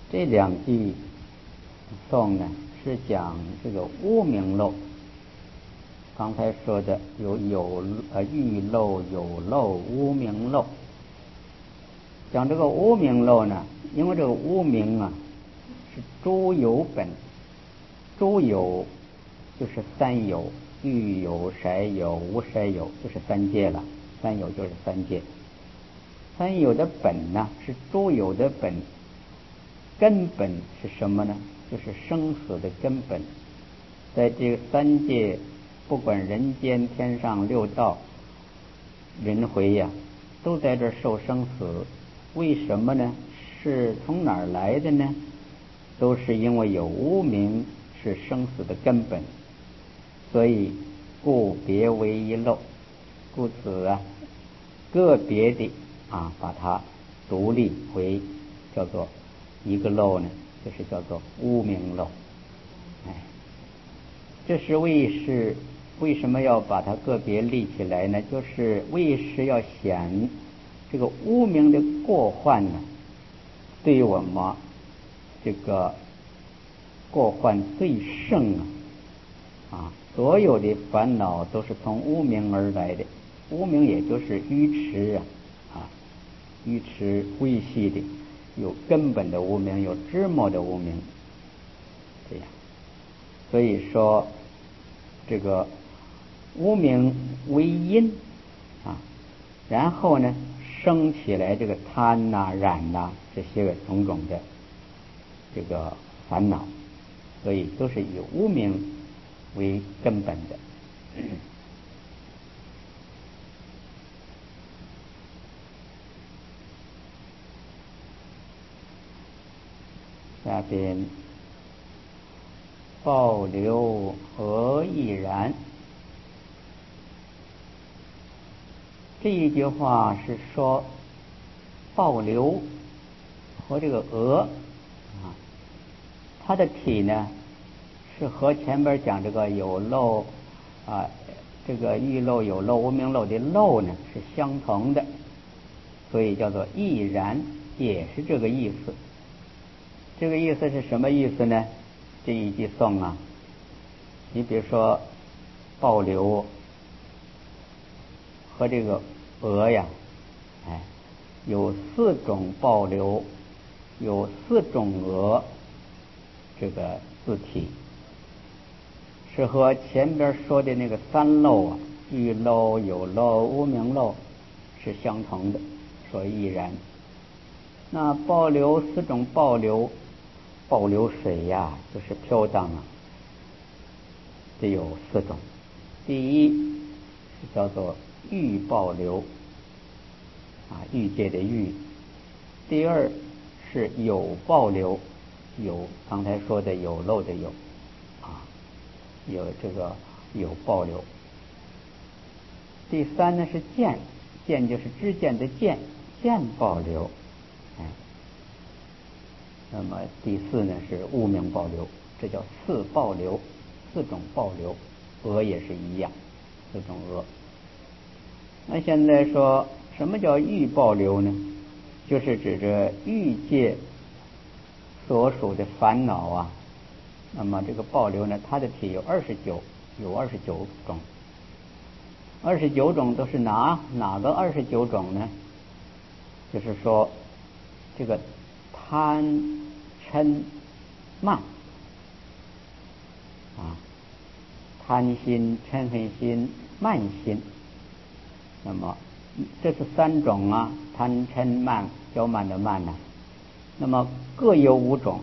这两句颂呢是讲这个无明漏。刚才说的有欲漏、有漏、无明漏。讲这个无明漏呢，因为这个无明啊是诸有本，诸有就是三有，欲有、色有、无色有，就是三界了。三有就是三界。三有的本呢是诸有的本，根本是什么呢？就是生死的根本。在这个三界，不管人间、天上、六道、轮回呀，都在这受生死。为什么呢？是从哪儿来的呢？都是因为有无明是生死的根本，所以故别为一漏。故此啊，个别的把它独立为叫做一个漏呢，就是叫做无明漏。这是为什么要把它个别立起来呢？就是为是要显这个无明的过患呢，对于我们这个过患最盛所有的烦恼都是从无明而来的。无明也就是愚痴愚痴微细的，有根本的无明，有枝末的无明，这样。所以说这个无明为因然后呢生起来这个贪染这些个种种的这个烦恼，所以都是以无明为根本的。下边报流何亦然？这一句话是说报流和这个鹅它的体呢是和前边讲这个有漏这个欲漏、有漏、无明漏的漏呢是相同的，所以叫做亦然，也是这个意思。这个意思是什么意思呢？这一句颂你比如说报流和这个鹅呀，有四种报流，有四种鹅，这个字体是和前边说的那个三漏欲漏、有漏、无明漏是相同的，所以亦然。那报流四种报流水就是飘荡这有四种。第一是叫做欲报流欲界的欲。第二是有报流，有刚才说的有漏的有有这个有报流。第三呢是见就是知见的见报流。那么第四呢是无明报流，这叫四报流，四种报流。鹅也是一样，四种鹅。那现在说什么叫欲报流呢？就是指着欲界所属的烦恼那么这个报流呢，它的体有29种。29种都是哪个29种呢？就是说这个贪嗔慢贪心、嗔恨心、慢心。那么这是三种贪嗔慢，骄慢的慢那么各有5种。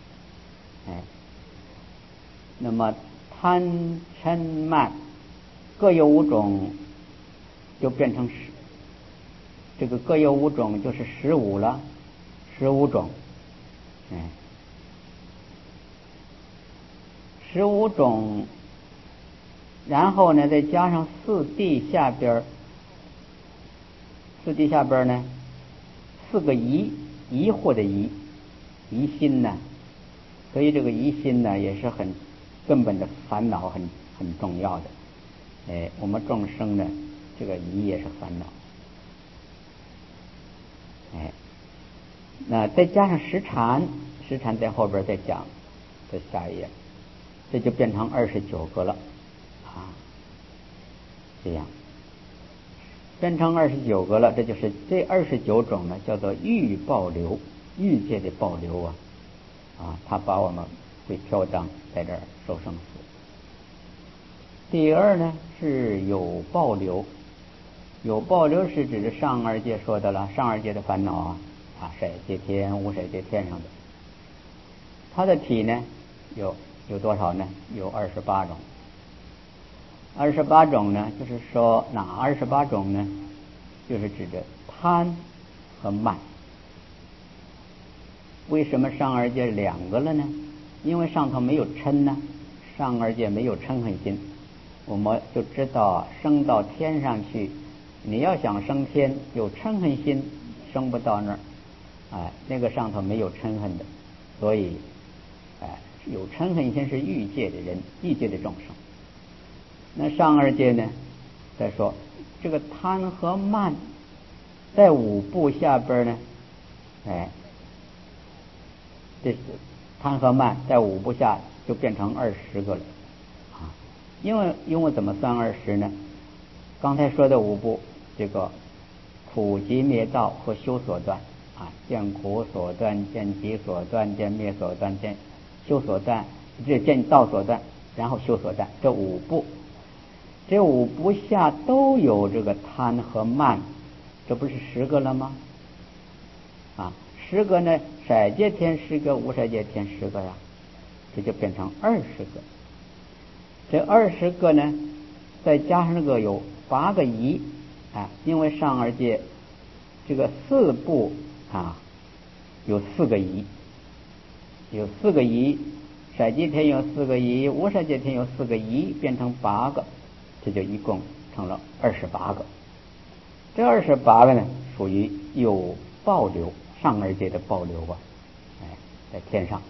那么贪嗔慢各有5种，就变成这个各有5种就是15了，15种。15种，然后呢再加上四谛下边呢4个疑惑的疑心所以这个疑心也是很根本的烦恼，很重要的。我们众生呢这个疑也是烦恼。那再加上时禅在后边再讲，在下一页，这就变成29个了啊，这样变成29个了，这就是这29种呢，叫做欲报流，欲界的报流啊，他把我们会飘荡在这儿受生死。第二呢是有报流，有报流是指的上二界说的了，上二界的烦恼色界天、无色界天上的，它的体呢有多少呢？有28种。28种呢，就是说哪28种呢？就是指着贪和慢。为什么上二界2个了呢？因为上头没有嗔呢，上二界没有嗔恨心。我们就知道升到天上去，你要想升天，有嗔恨心升不到那儿，那个上头没有嗔恨的，所以有嗔恨心是欲界的人，欲界的众生。那上二界呢，再说这个贪和慢在5部下边呢，这是贪和慢在5部下就变成20个了啊。因为怎么算20呢？刚才说的5部，这个苦集灭道和修所断见苦所断，见集所断，见灭所断，见修所断，这见道所断，然后修所断，这5部，这5部下都有这个贪和慢，这不是10个了吗？10个呢，色界天10个，无色界天10个呀，这就变成20个。这20个呢，再加上那个有8个仪因为上二界这个4部有4个仪，有4个仪，色界天有4个仪，无色界天有4个仪，变成8个，这就一共成了28个。这28个呢，属于有报流，上二界的报流在天上。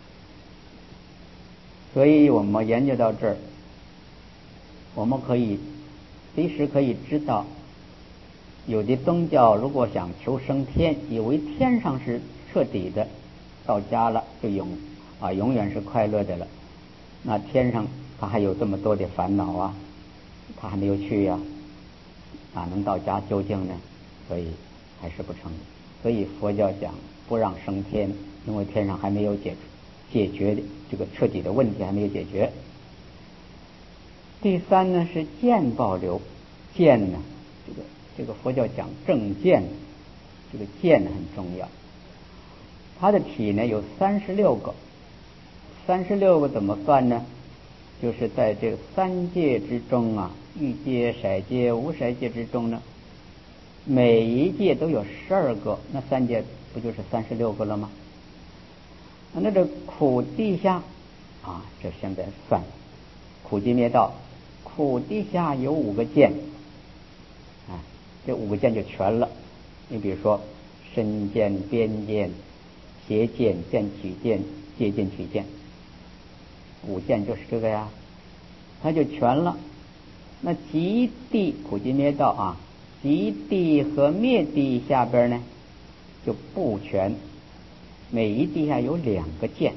所以我们研究到这儿，我们可以随时可以知道，有的宗教如果想求升天，以为天上是彻底的，到家了就永远是快乐的了，那天上他还有这么多的烦恼他还没有去哪能到家究竟呢？所以还是不成。所以佛教讲不让升天，因为天上还没有解决这个彻底的问题还没有解决。第3呢是见报流，见呢这个佛教讲正见，这个见很重要。它的体呢有36个，36个怎么算呢？就是在这3界之中欲界、色界、无色界之中呢，每一界都有12个，那3界不就是36个了吗？那这苦地下这现在算苦集灭道，苦地下有5个见这5个见就全了。你比如说身见、边见、邪见、见取见、戒见取见，5见就是这个呀，它就全了。那极地苦集灭道极地和灭地下边呢就不全，每一地下有2个见，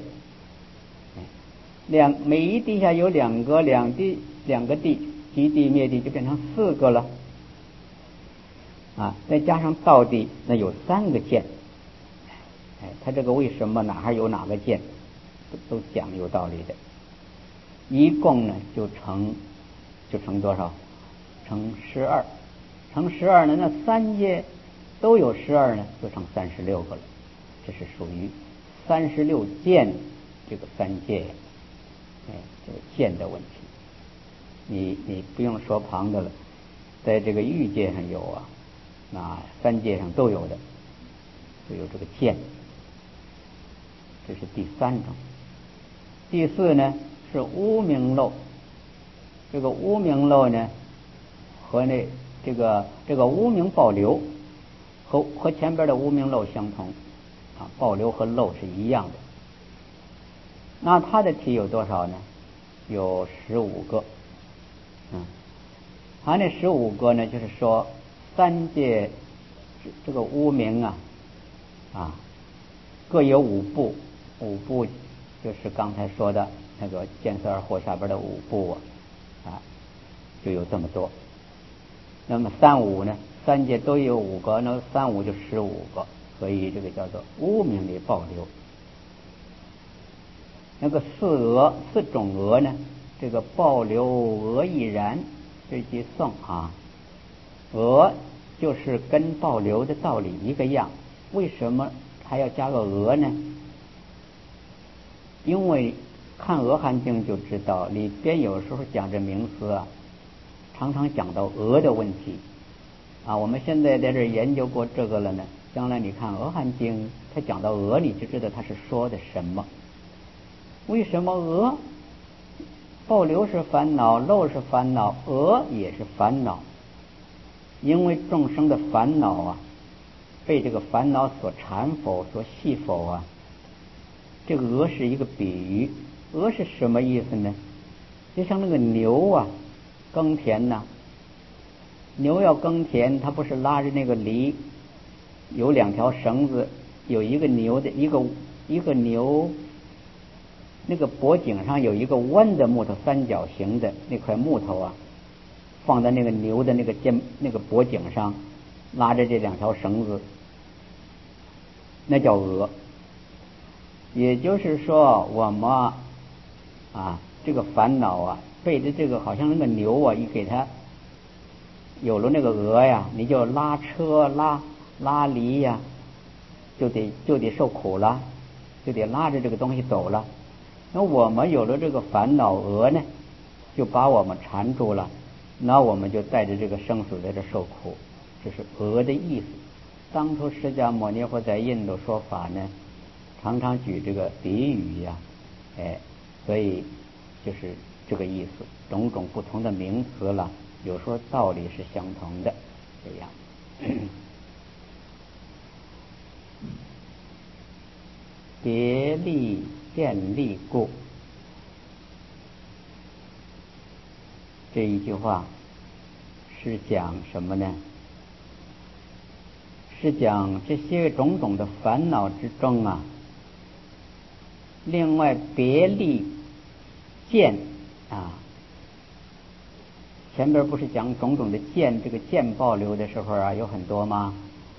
每一地下有2个地，极地灭地就变成4个了再加上道地，那有3个见。他这个为什么哪有哪个见都讲有道理的。一共呢就成多少？成12，成12呢，那3界都有12呢，就成36个了。这是属于36见这个3界这个见的问题。你不用说旁的了，在这个欲界上有那3界上都有的，就有这个见。这是第3种。第4呢是无明漏，这个无明漏呢和这个无明报流和前边的无明漏相同报流和漏是一样的。那它的体有多少呢？有15个。它那15个呢，就是说3界这个无明各有5部， 五部就是刚才说的那个见色二惑下边的五部啊，就有这么多。那么三五呢，三界都有5个，那三五就15个，所以这个叫做无明的报流。那个四种鹅呢，这个报流鹅亦然，这即颂啊。鹅就是跟报流的道理一个样，为什么还要加个鹅呢？因为看《鹅汉经》就知道，里边有时候讲这名词啊，常常讲到鹅的问题啊。我们现在在这研究过这个了呢，将来你看《鹅汉经》，它讲到鹅，你就知道它是说的什么。为什么鹅报流是烦恼，漏是烦恼，鹅也是烦恼？因为众生的烦恼啊，被这个烦恼所缠否，所系否啊。这个鹅是一个比喻，鹅是什么意思呢？就像那个牛啊，耕田呐，牛要耕田，它不是拉着那个犁，有2条绳子，有一个牛的一个牛，那个脖颈上有一个弯的木头，三角形的那块木头啊，放在那个牛的那个脖颈上，拉着这2条绳子，那叫鹅。也就是说，我们啊，这个烦恼啊，被这个好像那个牛啊，一给它有了那个鹅呀，你就拉车拉犁呀，就得受苦了，就得拉着这个东西走了。那我们有了这个烦恼鹅呢，就把我们缠住了，那我们就带着这个生死在这受苦，这是鹅的意思。当初释迦牟尼佛在印度说法呢，常常举这个比喻呀，所以就是这个意思。种种不同的名词了，有时候道理是相同的，这样。别立见立故，这一句话是讲什么呢？是讲这些种种的烦恼之中啊，另外别立见啊，前边不是讲种种的见，这个见报流的时候啊，有很多吗？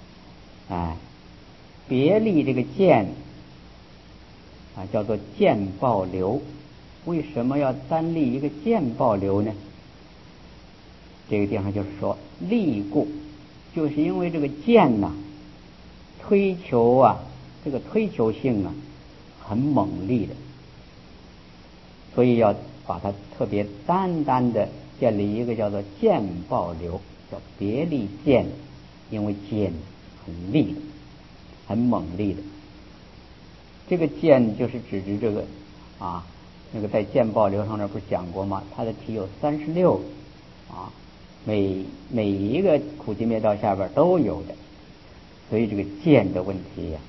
别立这个见啊，叫做见报流。为什么要单立一个见报流呢？这个地方就是说立故，就是因为这个见呐，推求啊，这个推求性啊，很猛烈的，所以要把它特别单的建立一个叫做见报流，叫别立见，因为见很利的，很猛烈的。这个见就是指这个啊，那个在见报流上面不是讲过吗？它的题有36啊，每一个苦集灭道下边都有的，所以这个见的问题呀，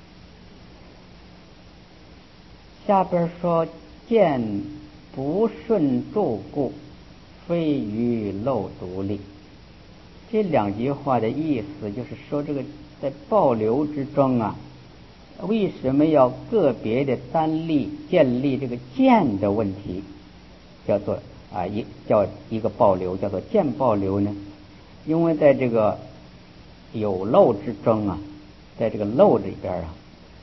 下边说见不顺住故，非于漏独立。这2句话的意思就是说，这个在报流之中啊，为什么要个别的单立建立这个见的问题，叫做叫一个报流，叫做见报流呢？因为在这个有漏之中啊，在这个漏里边啊，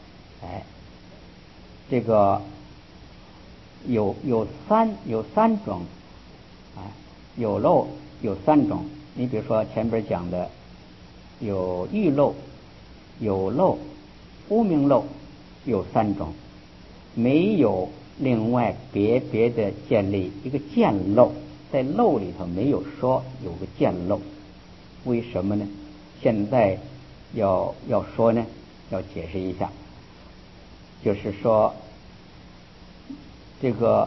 这个有三种，有漏有3种。你比如说前边讲的有欲漏、有漏、无明漏，有3种，没有另外别的建立一个见漏，在漏里头没有说有个见漏，为什么呢？现在要说呢，要解释一下，就是说这个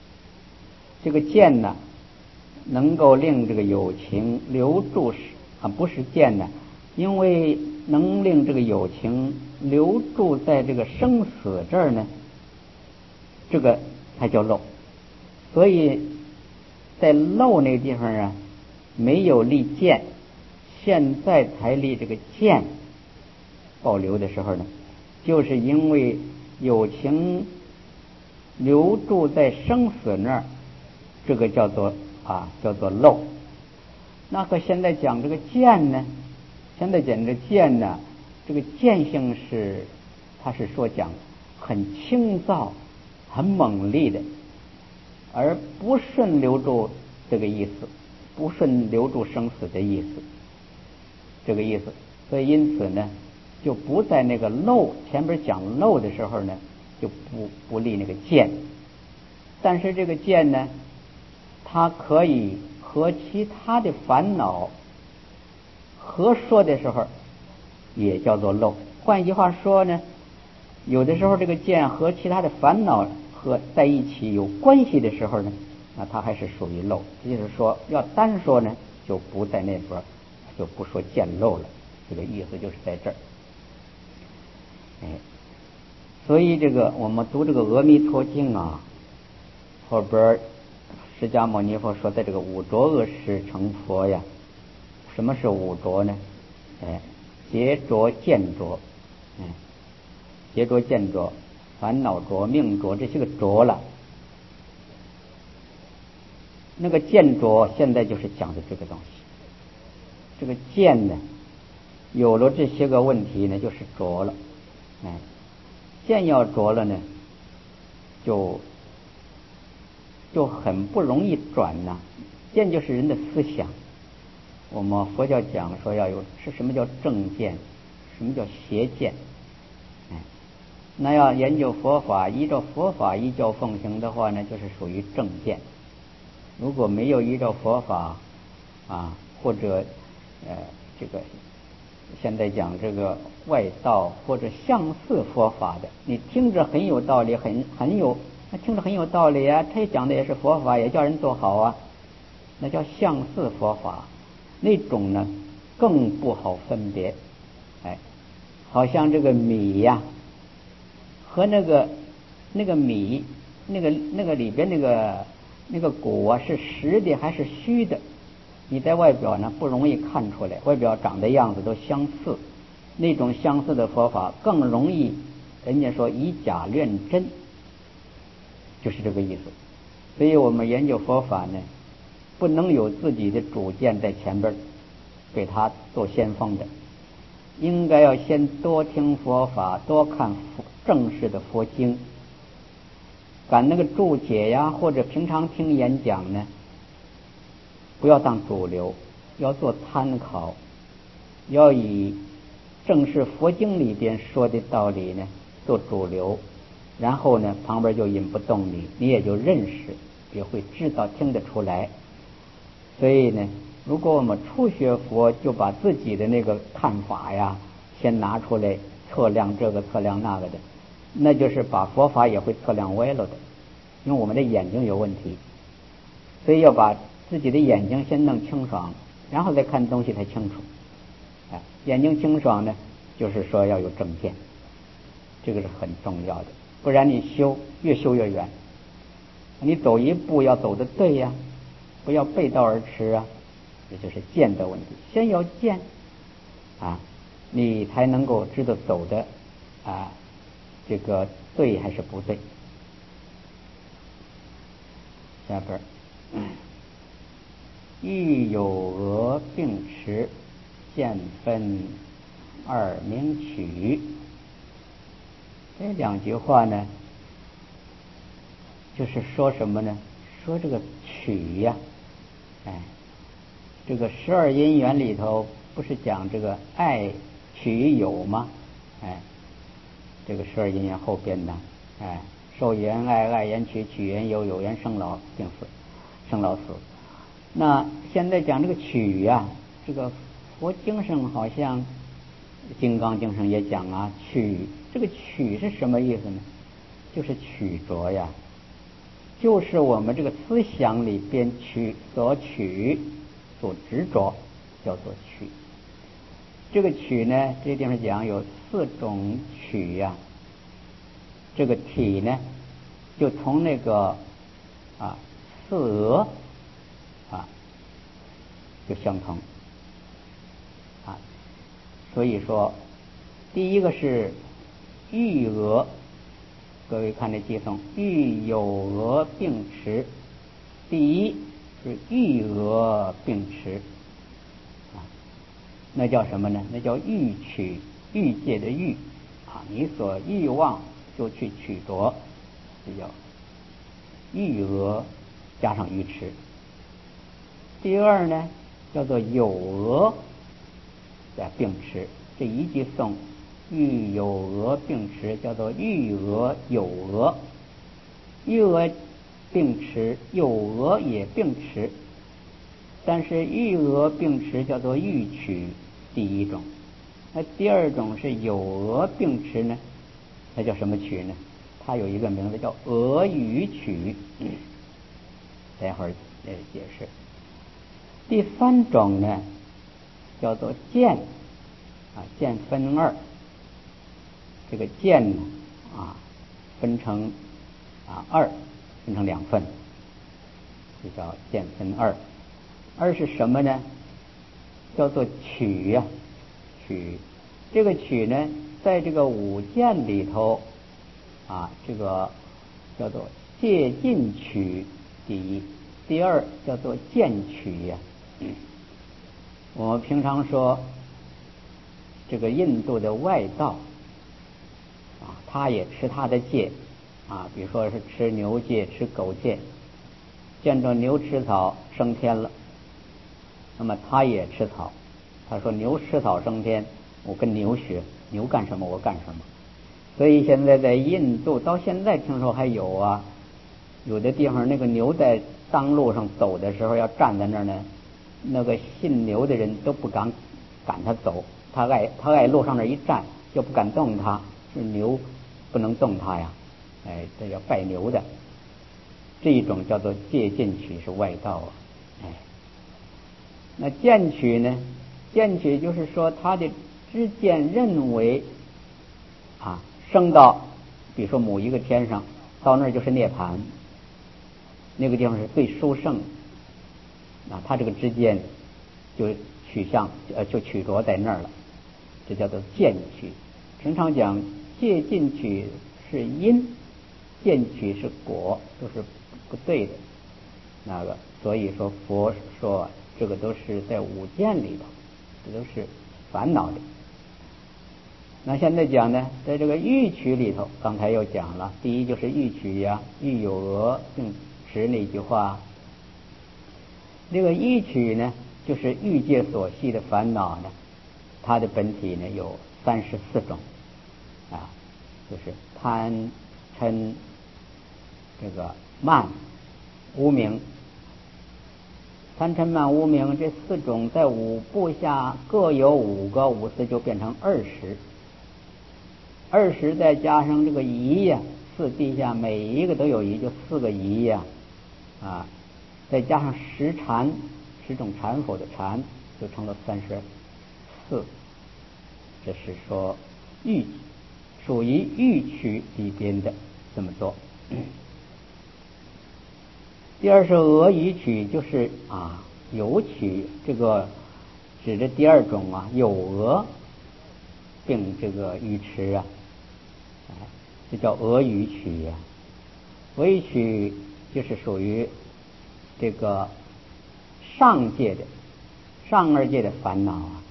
见呢，能够令这个有情留住不是见呢，因为能令这个有情留住在这个生死这儿呢，这个才叫漏。所以在漏那个地方啊，没有立见，现在才立这个见报流的时候呢，就是因为有情留住在生死那儿，这个叫做漏。那和现在讲这个见呢，现在讲这见呢，这个见性是，它是说讲很清躁、很猛烈的，而不顺留住这个意思，不顺留住生死的意思，这个意思。所以因此呢，就不在那个漏前边讲漏的时候呢，就不立那个见。但是这个见呢，它可以和其他的烦恼合说的时候，也叫做漏。换句话说呢，有的时候这个见和其他的烦恼和在一起有关系的时候呢，那它还是属于漏。也就是说，要单说呢，就不在那边，就不说见漏了。这个意思就是在这儿。所以这个我们读这个阿弥陀经啊，后边释迦牟尼佛说的这个五浊恶世成佛呀，什么是五浊呢？劫浊、见浊，劫浊、见浊、烦恼浊、命浊，这些个浊了。那个见浊现在就是讲的这个东西。这个见呢，有了这些个问题呢，就是浊了。见要浊了呢，就很不容易转呐。见就是人的思想。我们佛教讲说要有是什么叫正见，什么叫邪见。那要研究佛法，依照佛法依教奉行的话呢，就是属于正见。如果没有依照佛法或者这个现在讲这个外道或者相似佛法的，你听着很有道理，听着很有道理啊，他讲的也是佛法，也叫人做好啊，那叫相似佛法。那种呢更不好分别。好像这个米呀，和那个米那个里边那个果啊，是实的还是虚的，你在外表呢不容易看出来，外表长的样子都相似。那种相似的佛法更容易，人家说以假乱真，就是这个意思。所以我们研究佛法呢，不能有自己的主见在前边给他做先锋的，应该要先多听佛法，多看正式的佛经，赶那个注解呀，或者平常听演讲呢，不要当主流，要做参考，要以正式佛经里边说的道理呢做主流，然后呢旁边就引不动你，你也就认识，也会知道听得出来。所以呢，如果我们初学佛，就把自己的那个看法呀先拿出来测量这个测量那个的，那就是把佛法也会测量歪了的。因为我们的眼睛有问题，所以要把自己的眼睛先弄清爽，然后再看东西才清楚。眼睛清爽呢，就是说要有正见，这个是很重要的，不然你越修越远。你走一步要走得对呀，不要背道而驰啊，这就是见的问题。先要见你才能够知道走的这个对还是不对。下边欲有额并持，见分二名取。这两句话呢，就是说什么呢？说这个取呀，这个十二因缘里头不是讲这个爱取有吗？这个十二因缘后边呢，受缘爱，爱缘取，取缘有，有缘生老病死，生老死。那现在讲这个取呀，这个佛经上好像金刚经上也讲取，这个取是什么意思呢？就是取着呀，就是我们这个思想里边所执着，叫做取。这个取呢，这地方讲有4种取呀。这个体呢，就从那个四额就相同所以说第一个是欲额， 各位看这偈颂，欲有额并持，第一是欲额并持啊，那叫什么呢？那叫欲取，欲界的欲啊，你所欲望就去取夺，这叫欲额加上欲持。第二呢，叫做有额再并持，这一句颂欲有额并持，叫做欲额有额，欲额并持，有额也并持，但是欲额并持叫做欲取第一种，那第二种是有额并持呢，那叫什么取呢？它有一个名字叫额语取，待会儿解释。第三种呢，叫做见啊，见分二。这个见呢啊，分成二，分成两份，这叫见分二。二是什么呢？叫做取呀，取。这个取呢，在这个五见里头啊，这个叫做戒禁取第一，第二叫做见取呀。我们平常说这个印度的外道啊，他也吃他的戒啊，比如说是吃牛戒、吃狗戒，见着牛吃草升天了，那么他也吃草。他说牛吃草升天，我跟牛学，牛干什么我干什么。所以现在在印度到现在听说还有啊，有的地方那个牛在当路上走的时候要站在那儿呢，那个信牛的人都不敢赶他走，他爱路上那一站就不敢动他，是牛不能动他呀，哎，这要拜牛的。这一种叫做戒禁取，是外道啊，哎。那见取呢？见取就是说他的知见认为啊，升到比如说某一个天上，到那儿就是涅槃，那个地方是最殊胜啊，他这个知见就取向就取着在那儿了，这叫做见取。平常讲戒禁取是因，见取是果，都是不对的那个。所以说佛说这个都是在五见里头，这都是烦恼的。那现在讲呢，在这个欲取里头，刚才又讲了，第一就是欲取呀，欲有额并持那句话。这个欲取呢，就是欲界所系的烦恼呢，它的本体呢有34种啊，就是贪嗔这个慢无明。贪嗔慢无明这四种在五部下各有5个，54就变成20再加上这个疑呀，4地下每一个都有疑，就4个疑呀啊，再加上10禅，10种禅否的禅，就成了34。这是说欲属于欲取里边的这么做。第二是额语取，就是啊有取，这个指的第二种啊，有额并这个语持啊，这叫额语取呀。额语取就是属于这个上界的上二界的烦恼啊，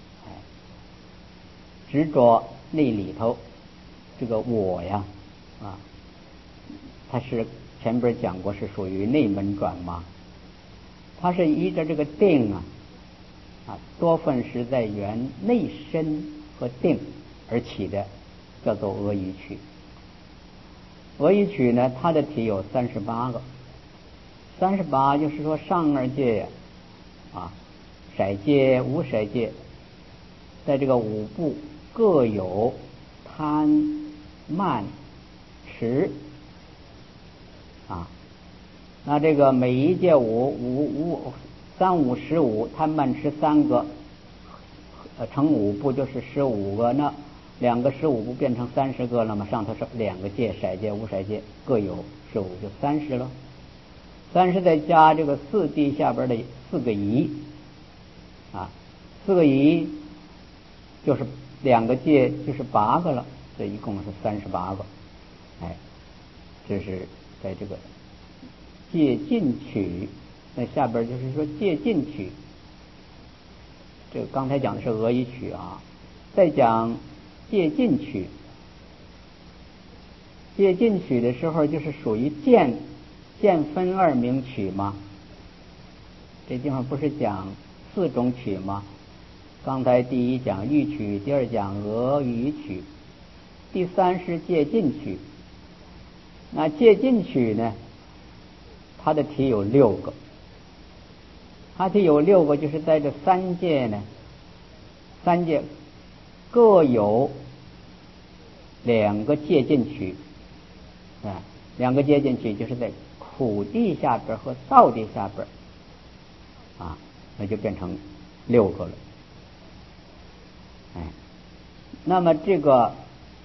执着那里头这个我呀啊，它是前边讲过是属于内门转嘛，它是依着这个定多分实在缘内身和定而起的，叫做额语取。额语取呢，它的体有38个，38就是说上二界色界无色界，在这个五部各有贪慢持那这个每一界3、5、15，贪慢持3个，乘5部就是15个，那2个15部变成30个了嘛，上头是2个界，色界无色界各有15，就30了。30再加这个4地下边的4个疑4个疑就是2个界就是8个了，这一共是38个。 这是在这个借进曲，那下边就是说借进曲。这个刚才讲的是俄语曲啊，再讲借进曲。借进曲的时候，就是属于渐分二名曲吗？这地方不是讲4种曲吗？刚才第一讲豫曲，第二讲俄语曲，第三是借进曲。那借进曲呢，它的题有6个，它题有6个，就是在这3届呢，3届各有2个借进曲，2个借进曲就是在苦地下边和道地下边啊，那就变成6个了。那么这个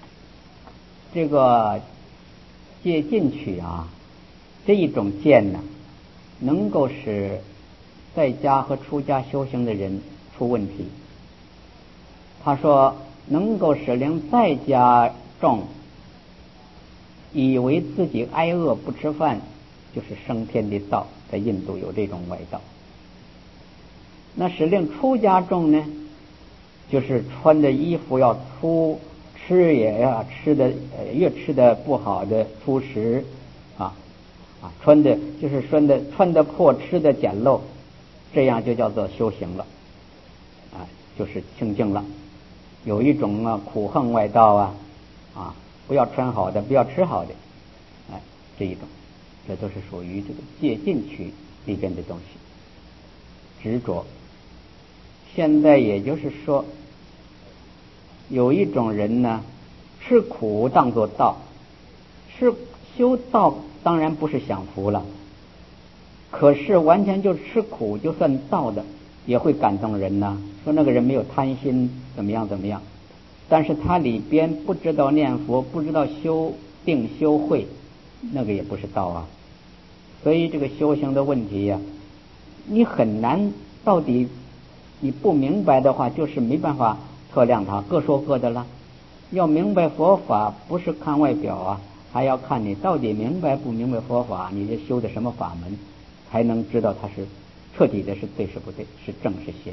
借进曲啊，这一种渐呢，能够使在家和出家修行的人出问题。他说能够使令在家众以为自己挨饿不吃饭就是升天的道，在印度有这种外道。那使令出家众呢，就是穿的衣服要粗，吃也要吃的越吃的不好的粗食穿的就是穿的破，吃的简陋，这样就叫做修行了就是清净了。有一种苦横外道不要穿好的，不要吃好的这一种，这都是属于这个借进曲里边的东西。执着，现在也就是说有一种人呢，吃苦当作道，修道当然不是享福了，可是完全就吃苦就算道的，也会感动人呐。说那个人没有贪心，怎么样，但是他里边不知道念佛，不知道修定修慧，那个也不是道啊。所以这个修行的问题你很难，到底你不明白的话，就是没办法测量它，各说各的了。要明白佛法，不是看外表还要看你到底明白不明白佛法，你这修的什么法门，才能知道它是彻底的是对是不对，是正是邪。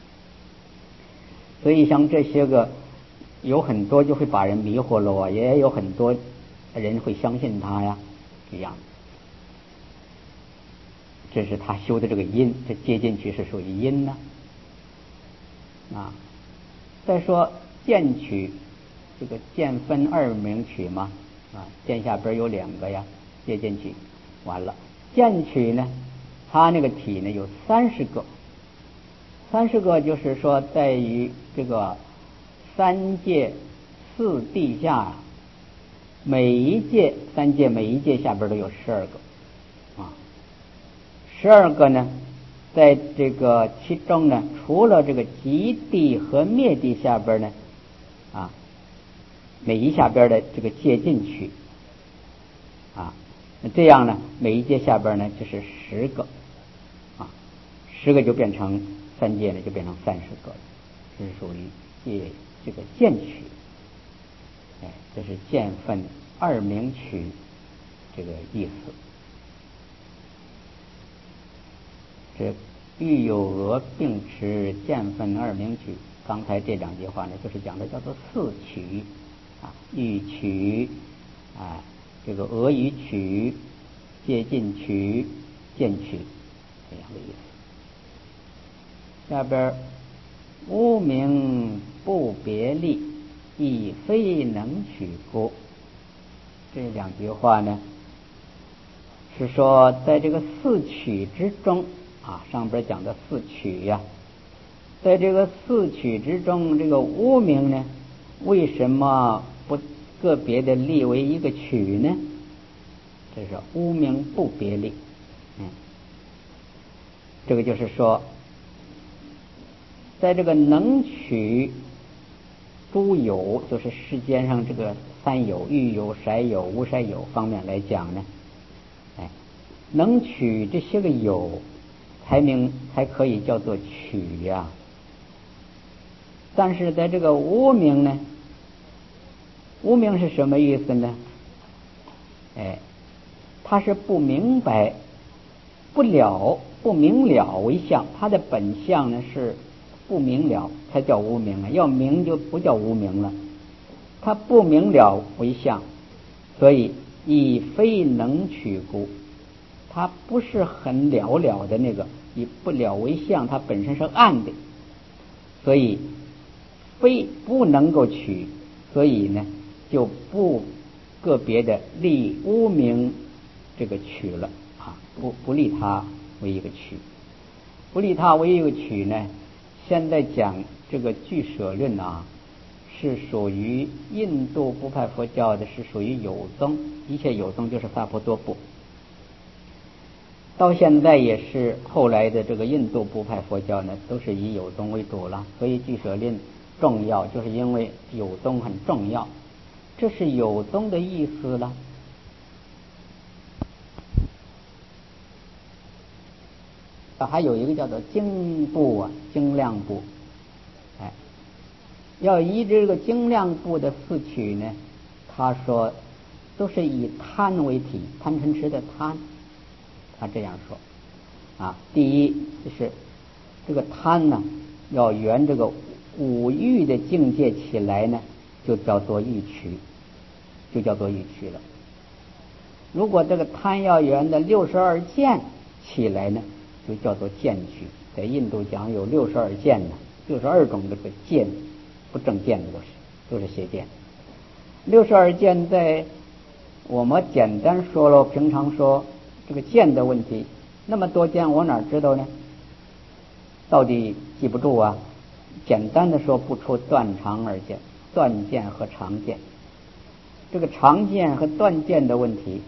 所以像这些个有很多就会把人迷惑了也有很多人会相信他这样。这是他修的这个因，这借进曲是属于因呢。再说渐曲，这个渐分二名曲嘛渐下边有2个借进曲。完了渐曲呢，它那个体呢有30个，30个就是说在于这个3界4地下，每一界3界每一界下边都有12个12个呢，在这个其中呢，除了这个极地和灭地下边呢每一下边的这个借进曲那这样呢，每一界下边呢就是10个10个就变成3界呢，就变成30个了。这是属于借这个渐曲，这是渐分二名曲这个意思。这欲有俄并持渐分二名曲，刚才这2句话呢，就是讲的叫做4曲豫曲这个俄语曲、借进曲、渐曲这样的意思。下边无名不别力，亦非能取故。这2句话呢，是说在这个4曲之中上边讲的4曲在这个4曲之中，这个无名呢，为什么不个别的立为一个曲呢？这是无名不别立。这个就是说，在这个能取诸有，就是世间上这个3有、欲有、色有、无色有方面来讲呢，能取这些个有，才可以叫做取但是在这个无名呢，无名是什么意思呢？ 他是不明白不明了为相，他的本相呢是不明了才叫无明啊，要明就不叫无明了。他不明了为相，所以以非能取故，他不是很了的那个，以不了为相，它本身是暗的，所以非不能够取，所以呢就不个别的立无明这个取了啊，不立它为一个取，不立它为一个取呢。现在讲这个俱舍论啊，是属于印度部派佛教的，是属于有宗，一切有宗就是萨婆多部。到现在也是后来的这个印度部派佛教呢，都是以有宗为主了。所以俱舍论重要，就是因为有宗很重要，这是有宗的意思了。还有一个叫做精部啊，精量部，要依这个精量部的四取呢，他说都是以贪为体，贪嗔痴的贪，他这样说啊。第一就是这个贪呢，要圆这个五欲的境界起来呢，就叫做欲取，就叫做欲取了。如果这个贪要圆的62见起来呢，就叫做见取。在印度讲有62见呢，62种这个见，不正见的都是邪见。62见在我们简单说了，平常说这个见的问题，那么多见我哪知道呢？到底记不住啊。简单的说，不出断常二见，断见和常见。这个常见和断见的问题，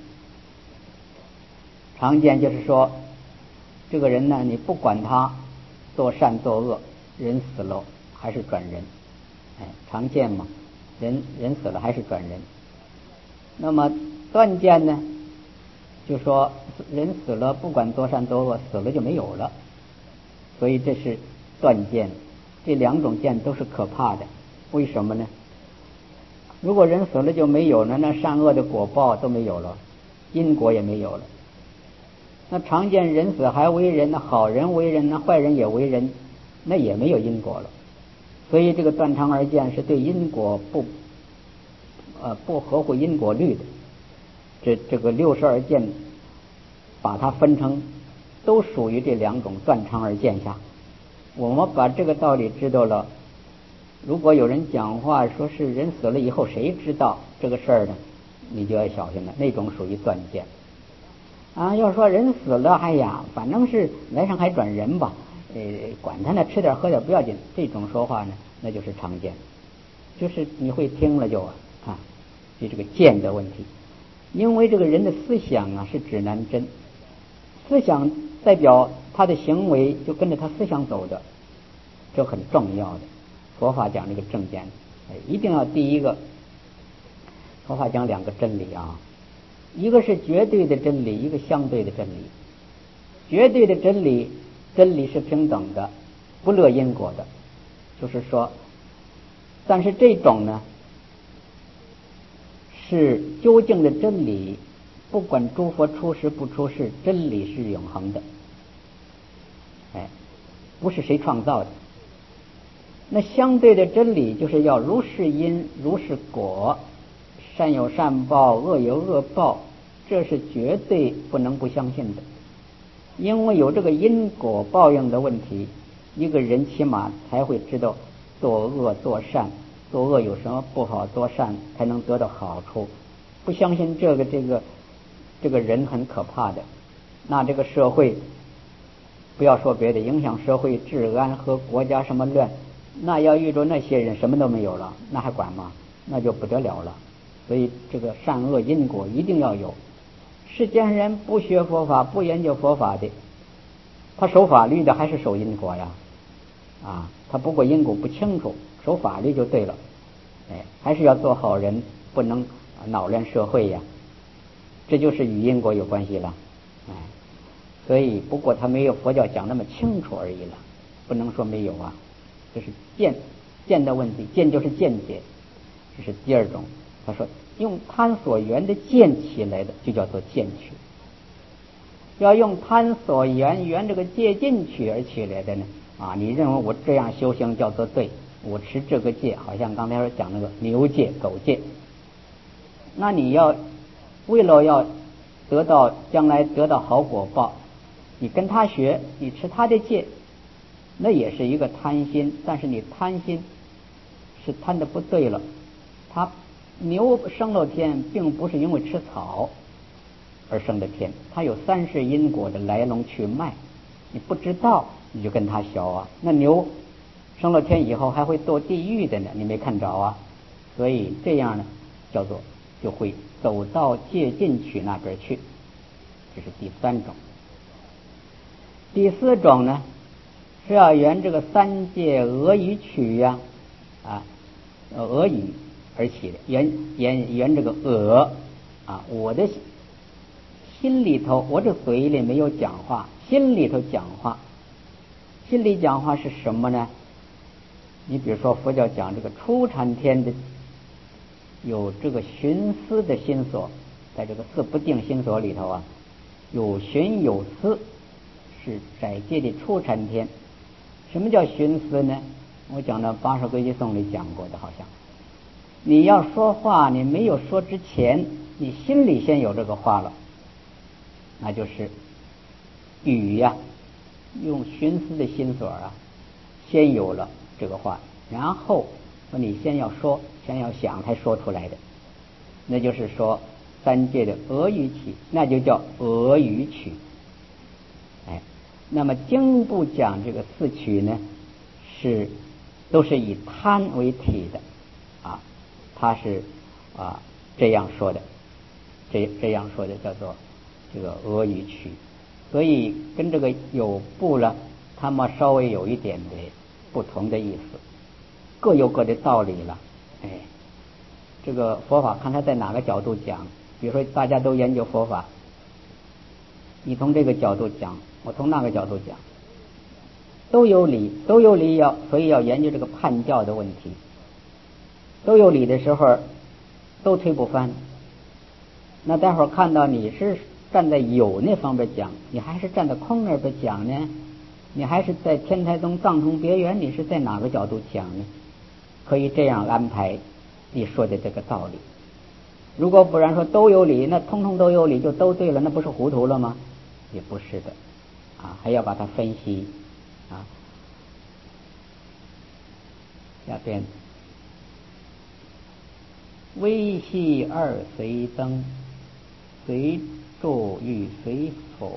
常见就是说这个人呢，你不管他做善做恶，人死了还是转人，常见嘛，人死了还是转人。那么断见呢，就说人死了不管多善多恶，死了就没有了，所以这是断见。这两种见都是可怕的。为什么呢？如果人死了就没有了，那善恶的果报都没有了，因果也没有了。那常见人死还为人，那好人为人，那坏人也为人，那也没有因果了。所以这个断常二见是对因果不合乎因果律的。这个62见把它分成都属于这两种断常二见下。我们把这个道理知道了，如果有人讲话说是人死了以后谁知道这个事儿呢，你就要小心了，那种属于断见啊。要说人死了，哎呀，反正是来生还转人吧，管他呢，吃点喝点不要紧，这种说话呢，那就是常见，就是你会听了就这个见的问题。因为这个人的思想啊是指南针，思想代表他的行为就跟着他思想走的，这很重要的。佛法讲这个正见，一定要第一个，佛法讲两个真理啊，一个是绝对的真理，一个相对的真理。绝对的真理，真理是平等的，不乐因果的，就是说，但是这种呢是究竟的真理，不管诸佛出世不出世，真理是永恒的，不是谁创造的。那相对的真理就是要如是因如是果，善有善报，恶有恶报，这是绝对不能不相信的。因为有这个因果报应的问题，一个人起码才会知道做恶做善，做恶有什么不好，做善才能得到好处。不相信这个人很可怕的，那这个社会不要说别的，影响社会治安和国家什么乱，那要遇着那些人什么都没有了，那还管吗？那就不得了了。所以这个善恶因果一定要有。世间人不学佛法不研究佛法的，他守法律的还是守因果呀？他不过因果不清楚，守法律就对了。还是要做好人，不能恼乱社会呀。这就是与因果有关系了。所以不过他没有佛教讲那么清楚而已了，不能说没有啊。这是见的问题，见就是见解，这是第二种。他说用贪所缘的见起来的就叫做见取， 要用贪所缘这个戒进取而起来的呢？你认为我这样修行叫做对，我持这个戒，好像刚才说讲那个牛戒、狗戒，那你要为了要将来得到好果报，你跟他学，你持他的戒，那也是一个贪心，但是你贪心是贪的不对了。他牛升了天，并不是因为吃草而升的天，它有三世因果的来龙去脉，你不知道你就跟他学啊。那牛升了天以后还会堕地狱的呢，你没看着啊？所以这样呢，叫做就会走到戒进取那边去，这是第三种。第四种呢，是要沿这个三界俄语曲呀，俄语而起的，沿这个俄我的心里头，我这嘴里没有讲话，心里头讲话。心里讲话是什么呢？你比如说佛教讲这个初禅天的，有这个寻思的心所，在这个四不定心所里头有寻有思，是窄界的初禅天。什么叫寻思呢？我讲到八十归集颂里讲过的，好像你要说话，你没有说之前，你心里先有这个话了，那就是语用寻思的心所先有了这个话，然后你先要说，先要想才说出来的，那就是说三界的俄语曲，那就叫俄语曲。那么经部讲这个四曲呢，都是以贪为体的它是这样说的，这样说的叫做这个俄语曲。所以跟这个有部了，他们稍微有一点的不同的意思，各有各的道理了。这个佛法看他在哪个角度讲，比如说大家都研究佛法，你从这个角度讲，我从那个角度讲，都有理，所以要研究这个判教的问题。都有理的时候，都推不翻。那待会儿看到你是站在有那方面讲，你还是站在空那边讲呢？你还是在天台宗藏通别圆，你是在哪个角度讲呢？可以这样安排你说的这个道理。如果不然说都有理，那通通都有理就都对了，那不是糊涂了吗？也不是的还要把它分析下边微细二随灯，随住与随否，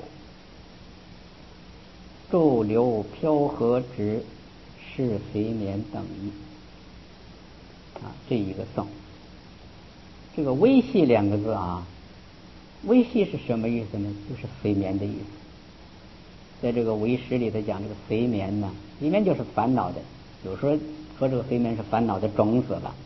驻流飘和直，是随眠等意这一个颂。这个微细两个字微细是什么意思呢？就是随眠的意思。在这个唯识里头讲这个随眠呢，随眠就是烦恼的，有时候说这个随眠是烦恼的种子了。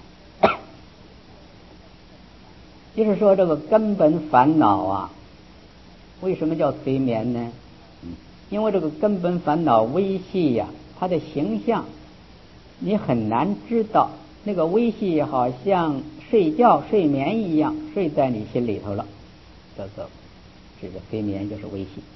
就是说这个根本烦恼为什么叫随眠呢？因为这个根本烦恼微细它的形象你很难知道，那个微细好像睡觉睡眠一样，睡在你心里头了，叫做这个随眠，就是微细。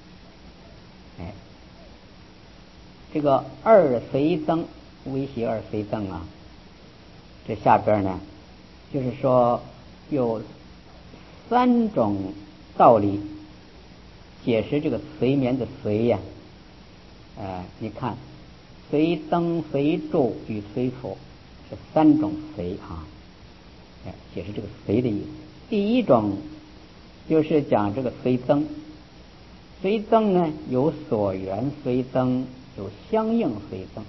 这个二随增，微细二随增这下边呢，就是说有三种道理解释这个随眠的随你看随增、随住与随否，这三种随解释这个随的意思。第一种就是讲这个随增，随增呢有所缘随增，有相应随增。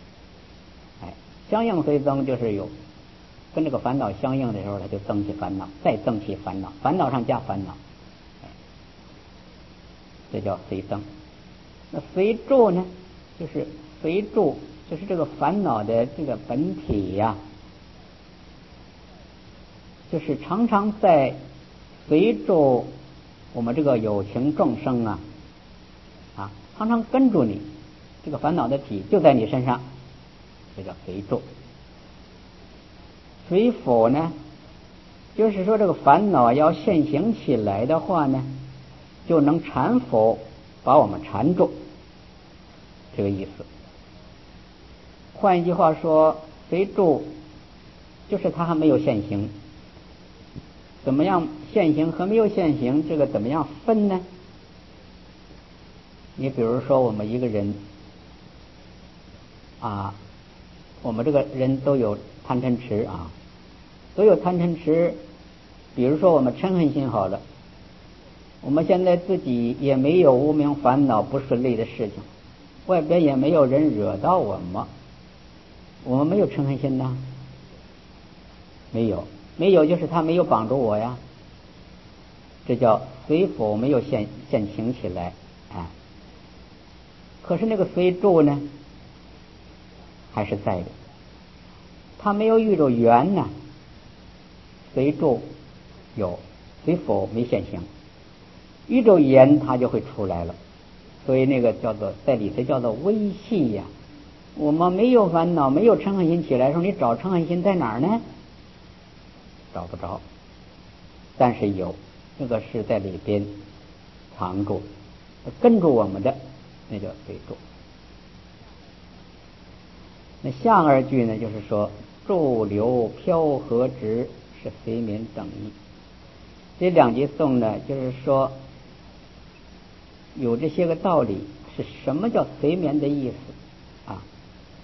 相应随增就是有跟这个烦恼相应的时候，它就增起烦恼，再增起烦恼，烦恼上加烦恼，这叫随增。那随住呢，就是随住，就是这个烦恼的这个本体就是常常在随住我们这个有情众生常常跟住你，这个烦恼的体就在你身上，这叫随住。随否呢，就是说这个烦恼要现行起来的话呢， 就能缠佛，把我们缠住，这个意思。换一句话说，随住就是它还没有现行，怎么样现行和没有现行，这个怎么样分呢？你比如说我们一个人啊，我们这个人都有贪嗔痴啊，都有贪嗔痴。比如说我们嗔恨心好了，我们现在自己也没有无明烦恼不顺利的事情，外边也没有人惹到我们，我们没有嗔恨心呐，没有，没有就是他没有绑住我呀，这叫随否没有现行起来啊。可是那个随住呢，还是在的，他没有遇着缘呢，随住有，随否没现行，遇着缘它就会出来了。所以那个叫做在里头叫做微细呀。我们没有烦恼，没有嗔恨心起来的时候，你找嗔恨心在哪儿呢？找不着，但是有，那个是在里边藏住，跟住我们的，那叫随住。那下二句呢，就是说驻留飘和直是随眠等意。这两句颂呢，就是说有这些个道理，是什么叫随眠的意思啊？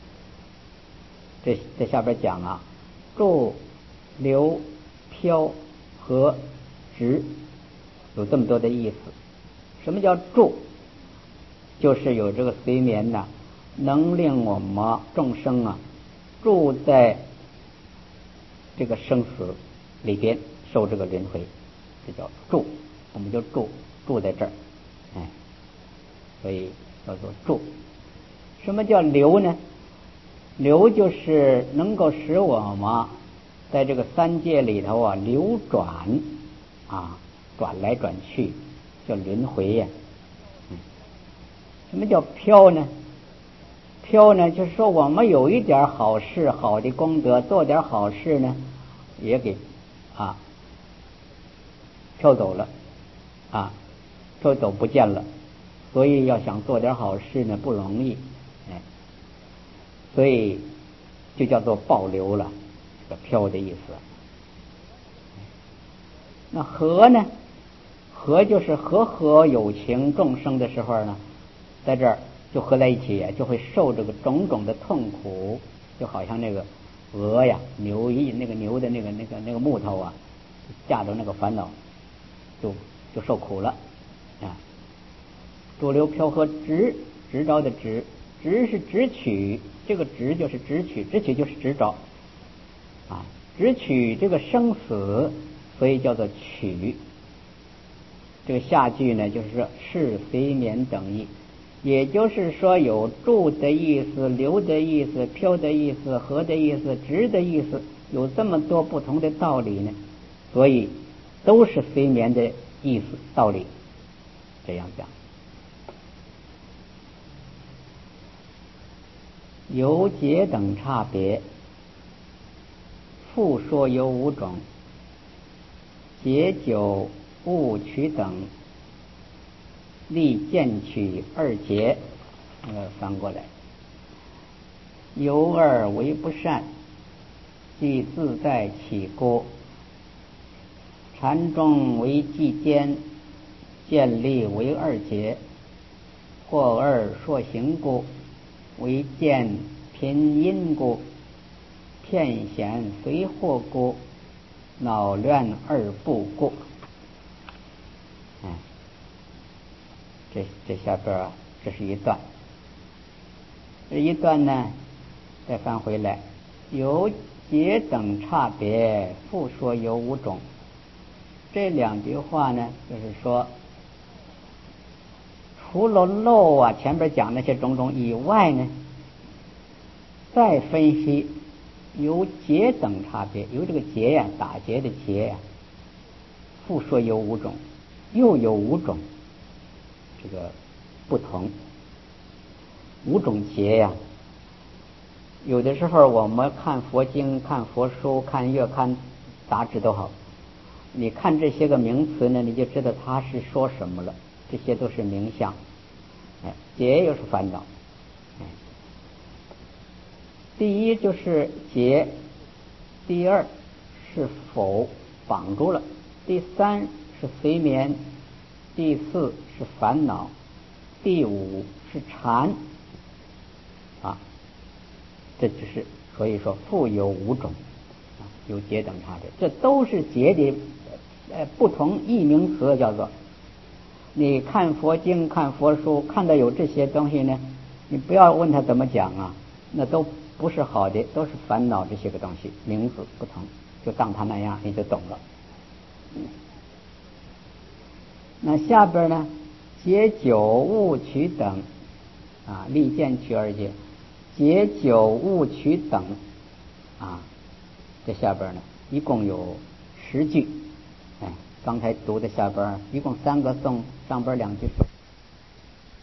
这下边讲啊，驻留飘和直有这么多的意思。什么叫驻？就是有这个随眠呐，能令我们众生啊住在这个生死里边受这个轮回，这叫住，我们就住在这儿，哎，所以叫做住。什么叫流呢？流就是能够使我们在这个三界里头啊流转啊，转来转去，叫轮回呀。什么叫飘呢？飘呢，就是说我们有一点好事、好的功德，做点好事呢，也给飘走了啊，飘走不见了。所以要想做点好事呢，不容易，哎，所以就叫做暴流了，这个飘的意思。那和呢？和就是和有情众生的时候呢，在这儿就合在一起，就会受这个种种的痛苦，就好像那个鹅呀、牛那个牛的那个木头啊，架着那个烦恼，就受苦了啊。驻留飘和直着的直是直取，这个直就是直取就是直着啊，直取这个生死，所以叫做取。这个下句呢，就是说是随眠等意，也就是说有住的意思、流的意思、飘的意思、和的意思、直的意思，有这么多不同的道理呢，所以都是随眠的意思道理，这样讲。由解等差别，复说有五种，解九物取等，立见取二节。翻过来，由二为不善，即自在起锅；禅中为计间，见立为二节；或二说行故，为见贫因故；片显随惑故，恼乱二不故。这下边这是一段，这一段呢，再翻回来，由解等差别，复说有五种。这两句话呢，就是说，除了漏啊前边讲那些种种以外呢，再分析由解等差别，由这个结呀，打结的结呀，复说有五种，又有五种这个不同，五种结呀。有的时候我们看佛经、看佛书、看月刊杂志都好，你看这些个名词呢，你就知道它是说什么了。 这些都是名相。结又是烦恼。第一就是结，第二是否绑住了，第三是随眠，第四是烦恼，第五是缠这就是所以说复有五种有结等差别，这都是结的不同异名词，叫做你看佛经看佛书看到有这些东西呢，你不要问他怎么讲那都不是好的，都是烦恼这些个东西，名字不同，就当他那样你就懂了。那下边呢，结九物取等立见取二界，结九物取等这下边呢一共有10句。刚才读的下边一共3个颂，上边2句。